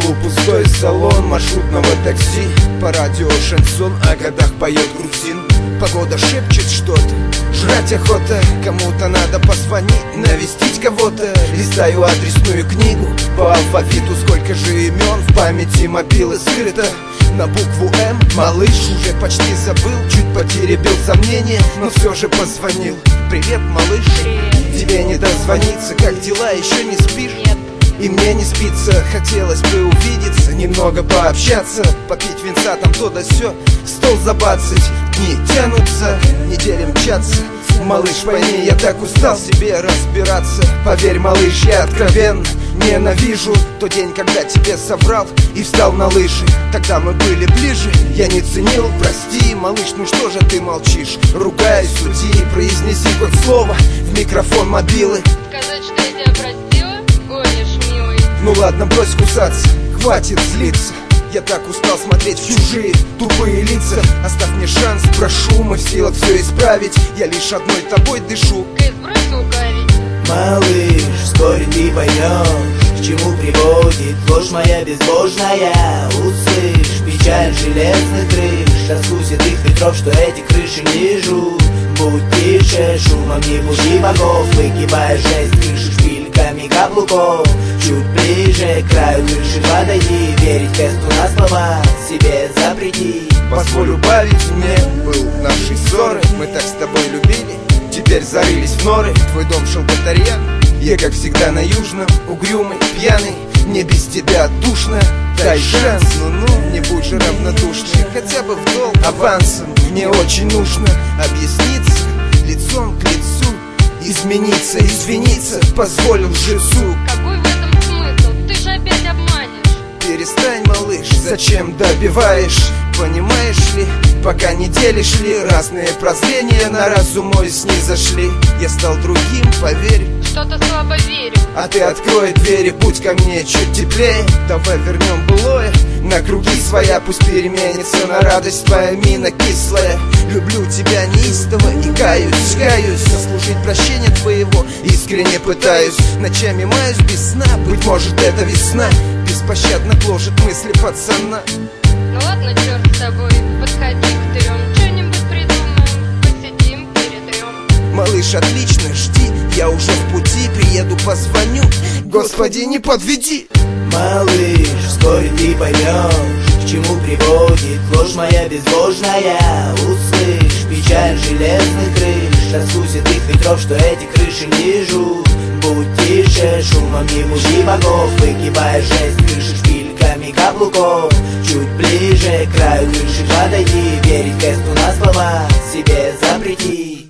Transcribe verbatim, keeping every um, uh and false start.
полупустой салон маршрутного такси. По радио шансон, о годах поет грузин. Погода шепчет что-то, жрать охота. Кому-то надо позвонить, навестить кого-то. Листаю адресную книгу по алфавиту. Сколько же имен в памяти мобилы скрыто. На букву М малыш уже почти забыл. Чуть потеребил сомнения, но все же позвонил. Привет, малыш. Привет. Тебе не дозвониться, как дела, еще не спишь? Нет. И мне не спится, хотелось бы увидеться, немного пообщаться, попить винца там то да сё, стол забацать. Дни тянутся, недели мчатся. Малыш, пойми, я так устал себе разбираться. Поверь, малыш, я откровенно ненавижу тот день, когда тебе соврал и встал на лыжи. Тогда мы были ближе, я не ценил, прости. Малыш, ну что же ты молчишь? Ругай, суди, произнеси хоть слово в микрофон мобилы. Сказать, что я тебя простила? Гонишь, милый. Ну ладно, брось кусаться, хватит злиться. Я так устал смотреть в чужие тупые лица. Оставь мне шанс, прошу, мы в силах все исправить. Я лишь одной тобой дышу. Кэс, брось лукавить. Малыш, вскоре ты поймешь, к чему приводит ложь моя безбожная. Услышь печаль железных крыш, раскусит их ветров, что эти крыши не жут. Будь тише, шумом не буди богов, выгибая жесть крыши шпильками каблуков. Чуть ближе к краю крыши подойди, верить кэсту на слова себе запрети. Позволь убавить мне был нашей ссоры. Мы так с тобой любили, теперь зарылись в норы. Твой дом шелкотарьян, я как всегда на южном. Угрюмый, пьяный, мне без тебя душно. Дай шанс, ну-ну, не будь же равнодушной. Хотя бы в долг авансом мне очень нужно объясниться лицом к лицу. Измениться, извиниться позволил Жезу. Какой в этом смысл? Ты же опять обманешь. Перестань, малыш, зачем добиваешь? Понимаешь ли, пока не делишь ли, разные прозрения на разум мой снизошли. Я стал другим, поверь. Что-то слабо верю. А ты открой двери, будь ко мне чуть теплее. Давай вернем былое на круги своя. Пусть переменится на радость твоя мина кислая. Люблю тебя неистово и каюсь, каюсь. Заслужить прощения твоего искренне пытаюсь. Ночами маюсь без сна, быть может это весна беспощадно гложет мысли пацана. Ну ладно, черт с тобой, подходи к трем. Что-нибудь придумаем, посидим, перетрем. Малыш, отлично, жди, я уже в пути. Приеду, позвоню, Господи, не подведи. Малыш, вскоре ты поймешь, к чему приводит ложь моя безбожная. Услышь печаль железных крыш, раскусит их ветров, что эти крыши не жут. Будь тише, шумом не буди богов, выгибая жесть крыши шпильками каблуков. Чуть ближе к краю крыши подойди, верить кэсту на слова себе запрети.